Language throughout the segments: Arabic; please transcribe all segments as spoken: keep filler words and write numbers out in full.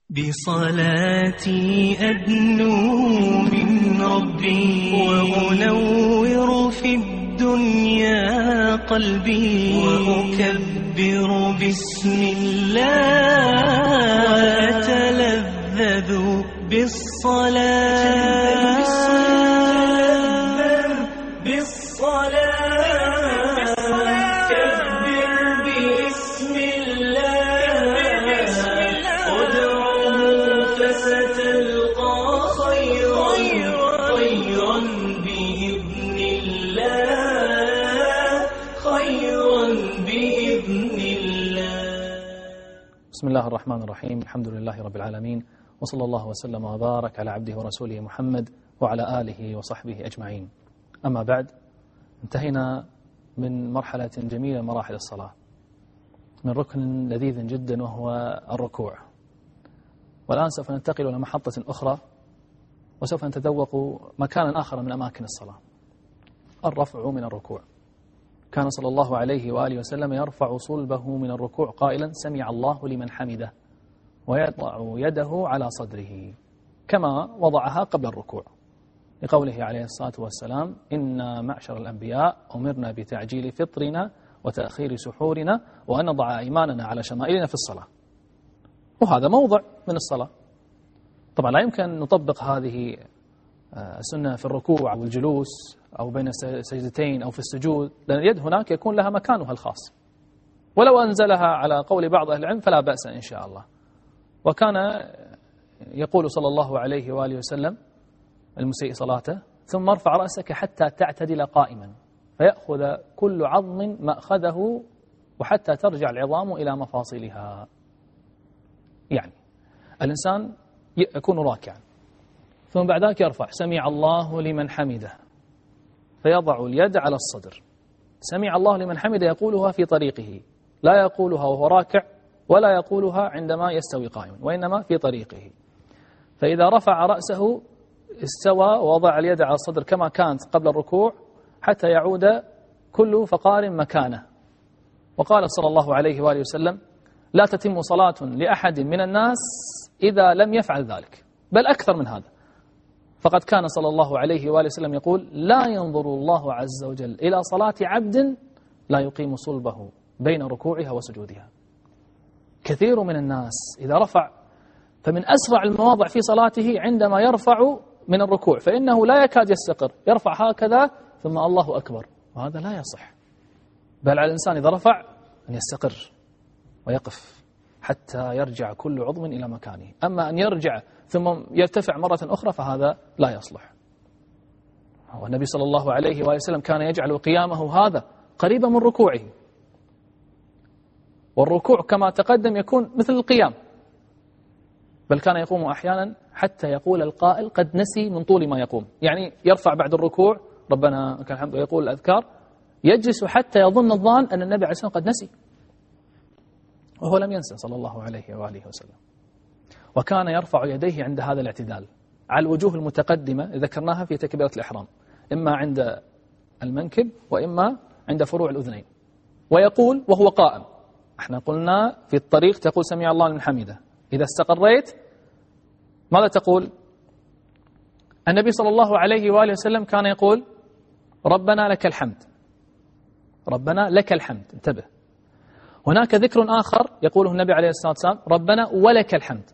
بصلاتي أدنو من ربي وأنور في الدنيا قلبي وأكبر بسم الله وأتلذذ بالصلاة بسم الله الرحمن الرحيم. الحمد لله رب العالمين، وصلى الله وسلم وبارك على عبده ورسوله محمد وعلى آله وصحبه أجمعين. أما بعد، انتهينا من مرحلة جميلة مراحل الصلاة، من ركن لذيذ جدا وهو الركوع. والآن سوف ننتقل إلى محطة أخرى، وسوف نتذوق مكانا آخر من أماكن الصلاة، الرفع من الركوع. كان صلى الله عليه وآله وسلم يرفع صلبه من الركوع قائلا: سمع الله لمن حمده، ويضع يده على صدره كما وضعها قبل الركوع، لقوله عليه الصلاة والسلام: إنا معشر الأنبياء أمرنا بتعجيل فطرنا وتأخير سحورنا وأن نضع أيماننا على شمائلنا في الصلاة. وهذا موضع من الصلاة. طبعا لا يمكن أن نطبق هذه السنة في الركوع أو الجلوس أو بين سجدتين أو في السجود، لأن اليد هناك يكون لها مكانها الخاص، ولو أنزلها على قول بعض أهل العلم فلا بأس إن شاء الله. وكان يقول صلى الله عليه وآله وسلم: المسيء صلاته ثم ارفع رأسك حتى تعتدل قائما، فيأخذ كل عظم مأخذه وحتى ترجع العظام إلى مفاصلها. يعني الإنسان يكون راكعا، ثم بعد ذلك يرفع: سمع الله لمن حمده، فيضع اليد على الصدر. سمع الله لمن حمده يقولها في طريقه، لا يقولها وهو راكع، ولا يقولها عندما يستوي قائما، وإنما في طريقه. فإذا رفع رأسه استوى ووضع اليد على الصدر كما كانت قبل الركوع حتى يعود كل فقار مكانه. وقال صلى الله عليه وآله وسلم: لا تتم صلاة لأحد من الناس إذا لم يفعل ذلك، بل أكثر من هذا. فقد كان صلى الله عليه وآله وسلم يقول: لا ينظر الله عز وجل إلى صلاة عبد لا يقيم صلبه بين ركوعها وسجودها. كثير من الناس إذا رفع، فمن أسرع المواضع في صلاته عندما يرفع من الركوع، فإنه لا يكاد يستقر، يرفع هكذا ثم الله أكبر، وهذا لا يصح. بل على الإنسان إذا رفع أن يستقر ويقف حتى يرجع كل عضو إلى مكانه. أما أن يرجع ثم يرتفع مرة أخرى فهذا لا يصلح. والنبي صلى الله عليه وآله وسلم كان يجعل قيامه هذا قريبا من ركوعه، والركوع كما تقدم يكون مثل القيام، بل كان يقوم أحيانا حتى يقول القائل: قد نسي من طول ما يقوم. يعني يرفع بعد الركوع ربنا لك الحمد ويقول الأذكار، يجلس حتى يظن الظان أن النبي عليه الصلاة والسلام قد نسي، وهو لم ينسى صلى الله عليه وآله وسلم. وكان يرفع يديه عند هذا الاعتدال على الوجوه المتقدمة ذكرناها في تكبيرة الإحرام، إما عند المنكب وإما عند فروع الأذنين، ويقول وهو قائم. احنا قلنا في الطريق تقول: سمع الله لمن حمده. إذا استقريت ماذا تقول؟ النبي صلى الله عليه وآله وسلم كان يقول: ربنا لك الحمد، ربنا لك الحمد. انتبه، هناك ذكر آخر يقوله النبي عليه الصلاة والسلام: ربنا ولك الحمد.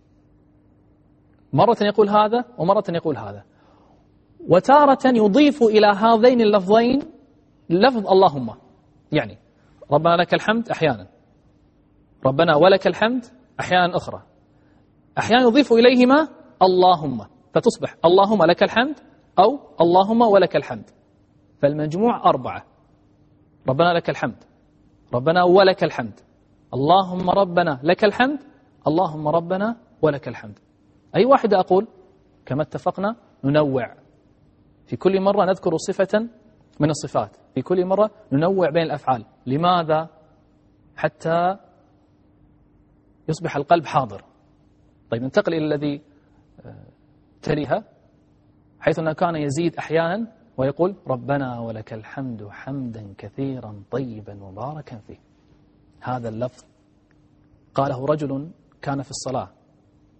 مرة يقول هذا ومرة يقول هذا، وتارة يضيف إلى هذين اللفظين لفظ اللهم. يعني ربنا لك الحمد أحيانا، ربنا ولك الحمد أحيانا أخرى، أحيانا يضيف إليهما اللهم، فتصبح اللهم لك الحمد أو اللهم ولك الحمد. فالمجموع أربعة: ربنا لك الحمد، ربنا ولك الحمد، اللهم ربنا لك الحمد، اللهم ربنا ولك الحمد. أي واحدة أقول؟ كما اتفقنا ننوع، في كل مرة نذكر صفة من الصفات، في كل مرة ننوع بين الأفعال. لماذا؟ حتى يصبح القلب حاضر. طيب ننتقل إلى الذي تليها، حيث أنه كان يزيد أحيانا ويقول: ربنا ولك الحمد حمدا كثيرا طيبا مباركا فيه. هذا اللفظ قاله رجل كان في الصلاة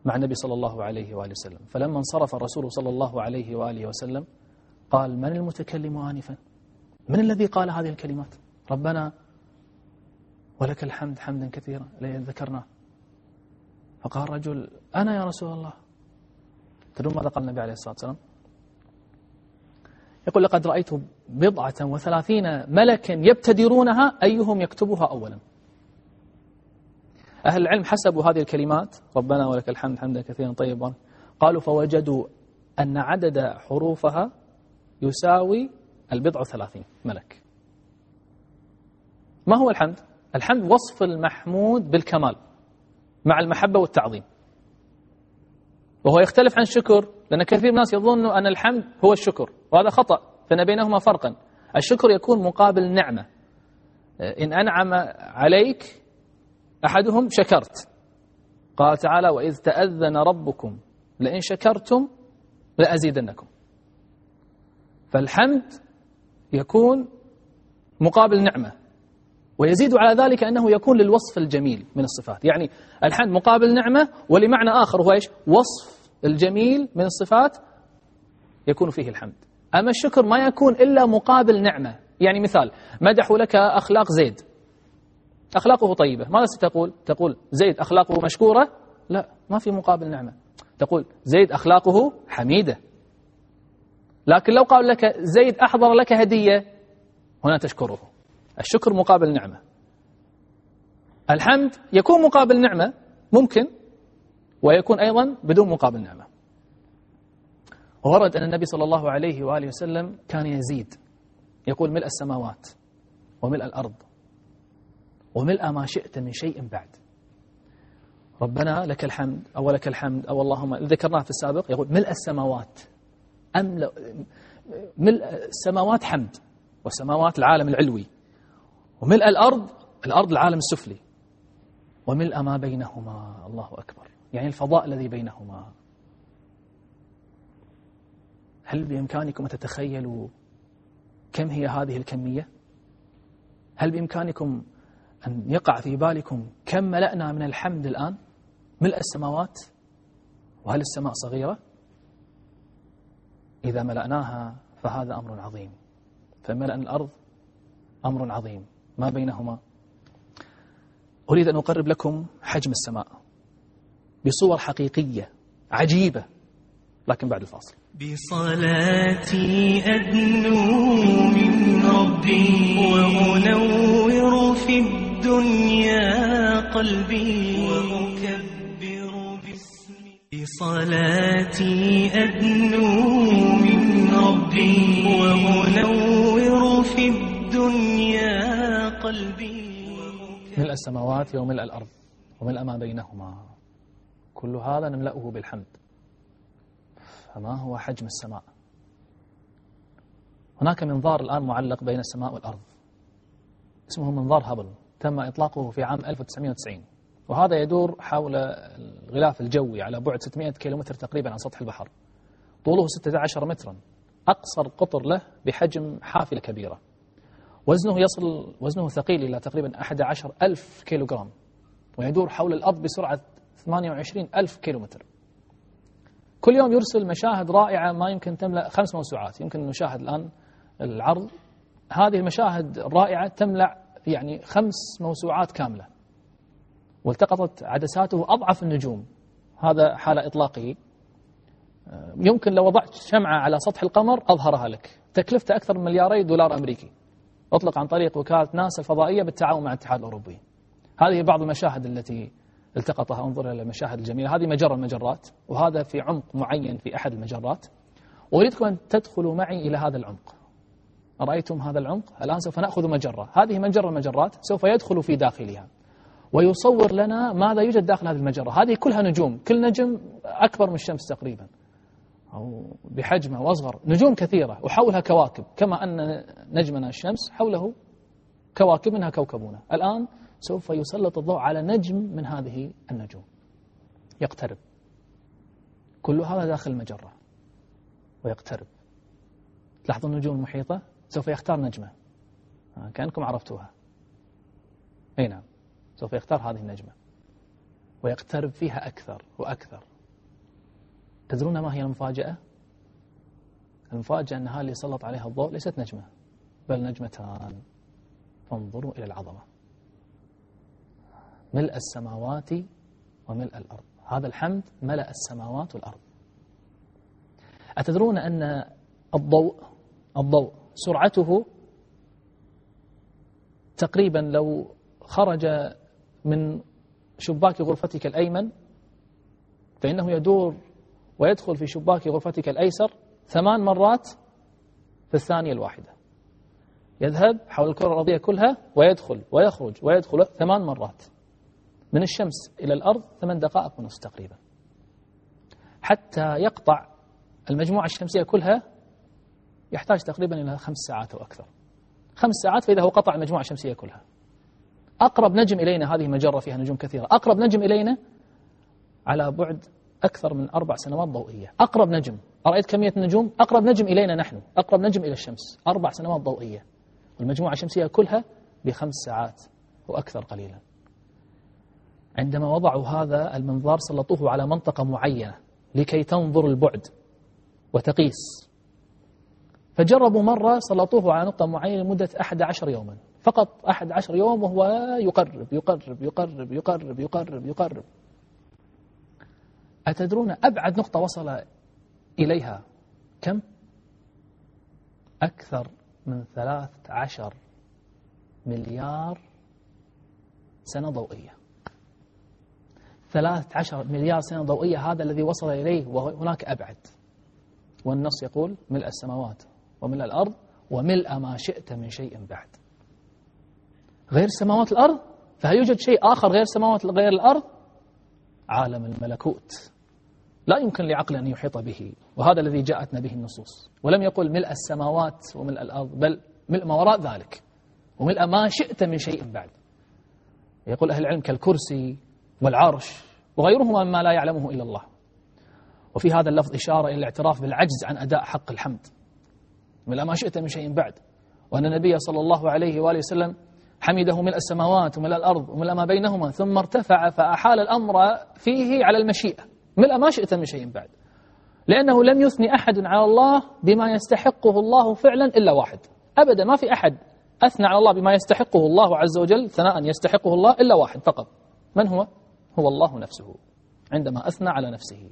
مع النبي صلى الله عليه وآله وسلم. فلما انصرف الرسول صلى الله عليه وآله وسلم قال: من المتكلم آنفا؟ من الذي قال هذه الكلمات؟ ربنا ولك الحمد حمدا كثيرا ذكرناه. فقال رجل: أنا يا رسول الله. تدرون ماذا قال النبي عليه الصلاة والسلام؟ يقول: لقد رأيت بضعة وثلاثين ملكا يبتدرونها أيهم يكتبها أولا. أهل العلم حسبوا هذه الكلمات ربنا ولك الحمد حمدا كثيرا طيبا، قالوا فوجدوا أن عدد حروفها يساوي البضع وثلاثين ملك. ما هو الحمد؟ الحمد وصف المحمود بالكمال مع المحبة والتعظيم، وهو يختلف عن الشكر، لأن كثير من الناس يظنوا أن الحمد هو الشكر، وهذا خطأ، فإن بينهما فرقا. الشكر يكون مقابل نعمة، إن أنعم عليك أحدهم شكرت. قال تعالى: وإذ تأذن ربكم لئن شكرتم لأزيدنكم. فالحمد يكون مقابل نعمة، ويزيد على ذلك أنه يكون للوصف الجميل من الصفات. يعني الحمد مقابل نعمة ولمعنى آخر هو إيش؟ وصف الجميل من الصفات يكون فيه الحمد. أما الشكر ما يكون إلا مقابل نعمة. يعني مثال: مدحوا لك أخلاق زيد، أخلاقه طيبة، ماذا ستقول؟ تقول زيد أخلاقه مشكورة؟ لا، ما في مقابل نعمة. تقول زيد أخلاقه حميدة. لكن لو قال لك زيد أحضر لك هدية، هنا تشكره. الشكر مقابل نعمة. الحمد يكون مقابل نعمة ممكن، ويكون أيضا بدون مقابل نعمة. وورد أن النبي صلى الله عليه وآله وسلم كان يزيد، يقول: ملء السماوات وملء الأرض وملء ما شئت من شيء بعد. ربنا لك الحمد أو لك الحمد أو اللهم، ذكرناه في السابق، يقول ملء السماوات، أملأ ملء السماوات حمد، والسماوات العالم العلوي، وملء الأرض، الأرض العالم السفلي، وملء ما بينهما، الله أكبر، يعني الفضاء الذي بينهما. هل بإمكانكم أن تتخيلوا كم هي هذه الكمية؟ هل بإمكانكم أن يقع في بالكم كم ملأنا من الحمد الآن؟ ملء السماوات، وهل السماء صغيرة؟ إذا ملأناها فهذا أمر عظيم، فملأ الأرض أمر عظيم، ما بينهما. أريد أن أقرب لكم حجم السماء بصور حقيقية عجيبة، لكن بعد الفاصل. بصلاتي أدنو من ربي وأنور في الدنيا قلبي وأكبر باسمي. بصلاتي أدنو من ربي وأنور في الدنيا قلبي. ملء السماوات وملء الأرض وملء ما بينهما، كل هذا نملأه بالحمد. فما هو حجم السماء؟ هناك منظار الآن معلق بين السماء والأرض اسمه منظار هابل، تم إطلاقه في عام ألف وتسعمائة وتسعين، وهذا يدور حول الغلاف الجوي على بعد ستمائة كيلومتر تقريبا عن سطح البحر، طوله ستة عشر مترا، أقصر قطر له بحجم حافلة كبيرة، وزنه يصل وزنه ثقيل إلى تقريبا أحد عشر ألف كيلوغرام، ويدور حول الأرض بسرعة ثمانية وعشرين ألف كيلومتر. كل يوم يرسل مشاهد رائعة ما يمكن تملأ خمس موسوعات. يمكن نشاهد الآن العرض، هذه المشاهد الرائعة تملأ يعني خمس موسوعات كاملة، والتقطت عدساته أضعف النجوم. هذا حال إطلاقه. يمكن لو وضعت شمعة على سطح القمر أظهرها لك، تكلفته أكثر من ملياري دولار أمريكي، أطلق عن طريق وكالة ناسا الفضائية بالتعاون مع الاتحاد الأوروبي. هذه بعض المشاهد التي التقطها. انظر إلى المشاهد الجميلة. هذه مجرة المجرات، وهذا في عمق معين في أحد المجرات. وأريدكم أن تدخلوا معي إلى هذا العمق. أرأيتم هذا العمق؟ الآن سوف نأخذ مجرة، هذه مجرة المجرات، سوف يدخل في داخلها ويصور لنا ماذا يوجد داخل هذه المجرة. هذه كلها نجوم، كل نجم أكبر من الشمس تقريبا أو بحجمه وأصغر، نجوم كثيرة، وحولها كواكب، كما أن نجمنا الشمس حوله كواكب منها كوكبنا. الآن سوف يسلط الضوء على نجم من هذه النجوم يقترب، كل هذا داخل المجرة ويقترب. تلاحظوا النجوم المحيطة، سوف يختار نجمة كأنكم عرفتوها. أي نعم، سوف يختار هذه النجمة ويقترب فيها أكثر وأكثر تدرون ما هي المفاجأة؟ المفاجأة أن هذه اللي سلط عليها الضوء ليست نجمة بل نجمتان. فانظروا إلى العظمة، ملء السماوات وملء الأرض. هذا الحمد ملأ السماوات والأرض. أتدرون أن الضوء الضوء سرعته تقريبا لو خرج من شباك غرفتك الأيمن فإنه يدور ويدخل في شباك غرفتك الأيسر ثمان مرات في الثانية الواحدة. يذهب حول الكرة الأرضية كلها ويدخل ويخرج ويدخل ثمان مرات. من الشمس إلى الأرض ثمان دقائق ونصف تقريبا. حتى يقطع المجموعة الشمسية كلها يحتاج تقريبا إلى خمس ساعات أو أكثر. خمس ساعات فإذا هو قطع المجموعة الشمسية كلها. أقرب نجم إلينا، هذه مجرة فيها نجوم كثيرة، أقرب نجم إلينا على بعد أكثر من أربع سنوات ضوئية. أقرب نجم، أرأيت كمية النجوم؟ أقرب نجم إلينا نحن، أقرب نجم إلى الشمس أربع سنوات ضوئية، والمجموعة الشمسية كلها بخمس ساعات وأكثر قليلا. عندما وضعوا هذا المنظار سلطوه على منطقة معينة لكي تنظر البعد وتقيس. فجربوا مرة سلطوه على نقطة معينة لمدة أحد عشر يوما، فقط أحد عشر يوم، وهو يقرب يقرب يقرب يقرب يقرب يقرب. أتدرون أبعد نقطة وصل إليها كم؟ أكثر من ثلاثة عشر مليار سنة ضوئية. ثلاثة عشر مليار سنة ضوئية هذا الذي وصل إليه، وهناك أبعد. والنص يقول ملء السماوات وملء الأرض وملء ما شئت من شيء بعد. غير سماوات الأرض، فهل يوجد شيء آخر غير سماوات غير الأرض؟ عالم الملكوت لا يمكن لعقل أن يحيط به، وهذا الذي جاءتنا به النصوص. ولم يقل ملء السماوات وملء الأرض، بل ملء ما وراء ذلك وملء ما شئت من شيء بعد. يقول أهل العلم كالكرسي والعرش وغيرهما مما لا يعلمه إلا الله. وفي هذا اللفظ إشارة إلى الاعتراف بالعجز عن أداء حق الحمد، ملء ما شئت من شيء بعد، وأن النبي صلى الله عليه وآله وسلم حمده ملء السماوات وملء الأرض وملء ما بينهما، ثم ارتفع فأحال الأمر فيه على المشيئة، ملء ما شئت من شيء بعد، لأنه لم يثني أحد على الله بما يستحقه الله فعلا إلا واحد. أبدا ما في أحد أثنى على الله بما يستحقه الله عز وجل ثناء يستحقه الله إلا واحد فقط. من هو؟ هو الله نفسه عندما أثنى على نفسه.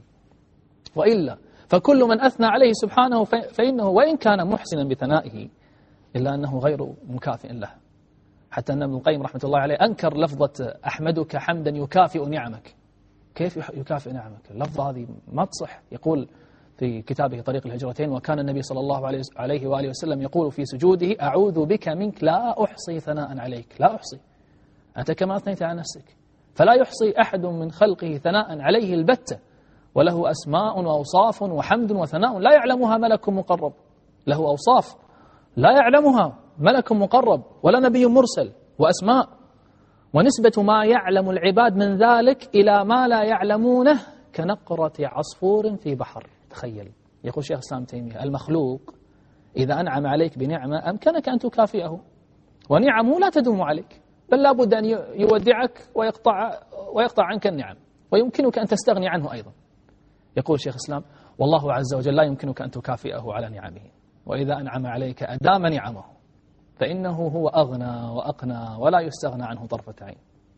وإلا فكل من أثنى عليه سبحانه فإنه وإن كان محسنا بثنائه إلا أنه غير مكافئ له. حتى أن ابن القيم رحمة الله عليه أنكر لفظة أحمدك حمدا يكافئ نعمك. كيف يكافئ نعمك؟ اللفظة هذه ما تصح. يقول في كتابه طريق الهجرتين: وكان النبي صلى الله عليه وآله وسلم يقول في سجوده: أعوذ بك منك لا أحصي ثناء عليك. لا أحصي، أنت كما أثنيت على نفسك، فلا يحصي أحد من خلقه ثناء عليه البتة، وله أسماء وأوصاف وحمد وثناء لا يعلمها ملك مقرب. له أوصاف لا يعلمها ملك مقرب ولا نبي مرسل، وأسماء، ونسبة ما يعلم العباد من ذلك إلى ما لا يعلمونه كنقرة عصفور في بحر. تخيل. يقول شيخ الإسلام تيمية: المخلوق إذا أنعم عليك بنعمة أمكنك أن تكافئه، ونعمه لا تدوم عليك، بل لابد أن يودعك ويقطع, ويقطع عنك النعم، ويمكنك أن تستغني عنه أيضا. يقول شيخ الإسلام: والله عز وجل لا يمكنك أن تكافئه على نعمه، وإذا أنعم عليك أدام نعمه، فإنه هو أغنى وأقنى ولا يستغنى عنه طرفة عين.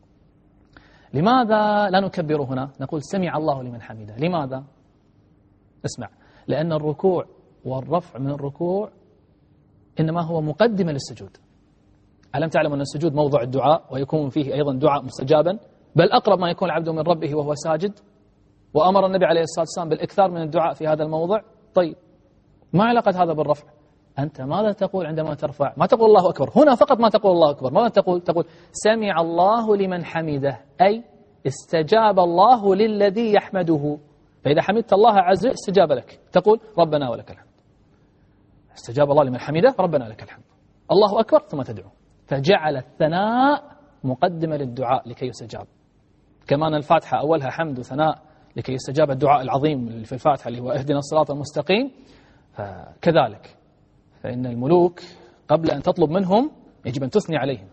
لماذا لا نكبر هنا؟ نقول سمع الله لمن حمده. لماذا؟ اسمع، لأن الركوع والرفع من الركوع إنما هو مقدمة للسجود. ألم تعلم أن السجود موضع الدعاء، ويكون فيه أيضا دعاء مستجابا، بل أقرب ما يكون العبد من ربه وهو ساجد، وأمر النبي عليه الصلاة والسلام بالإكثار من الدعاء في هذا الموضع. طيب، ما علاقة هذا بالرفع؟ أنت ماذا تقول عندما ترفع؟ ما تقول الله أكبر، هنا فقط ما تقول الله أكبر. ماذا تقول؟ تقول سمع الله لمن حمده، أي استجاب الله للذي يحمده. فإذا حمدت الله عز وجل استجاب لك، تقول ربنا ولك الحمد. استجاب الله لمن حمده، ربنا لك الحمد. الله أكبر ثم تدعو. فجعل الثناء مقدمة للدعاء لكي يستجاب. كما أن الفاتحة أولها حمد وثناء لكي يستجاب الدعاء العظيم اللي في الفاتحة اللي هو اهدنا الصراط المستقيم، فكذلك فإن الملوك قبل أن تطلب منهم يجب أن تثني عليهم.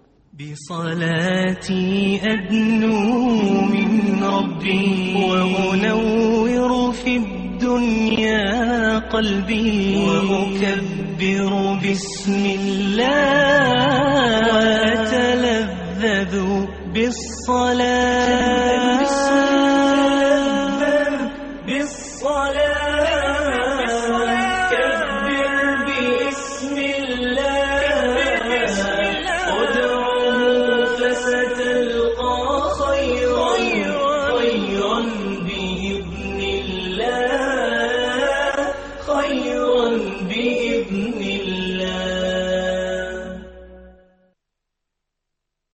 بصلاتي أدنو من ربي وأنور في الدنيا قلبي وأكبر بسم الله وأتلذذ بالصلاة